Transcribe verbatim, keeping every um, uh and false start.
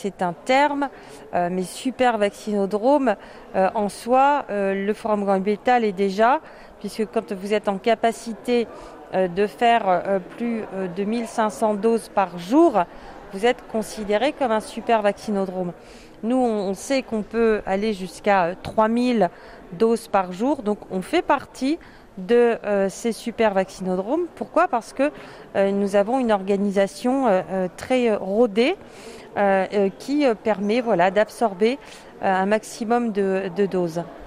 c'est un terme, euh, mais super vaccinodrome, euh, en soi, euh, le Forum Grand Hôpital l'est déjà, puisque quand vous êtes en capacité euh, de faire euh, plus euh, de mille cinq cents doses par jour, vous êtes considéré comme un super vaccinodrome. Nous, on sait qu'on peut aller jusqu'à trois mille doses par jour, donc on fait partie de euh, ces super vaccinodromes. Pourquoi ? Parce que euh, nous avons une organisation euh, très rodée euh, euh, qui permet voilà, d'absorber euh, un maximum de, de doses.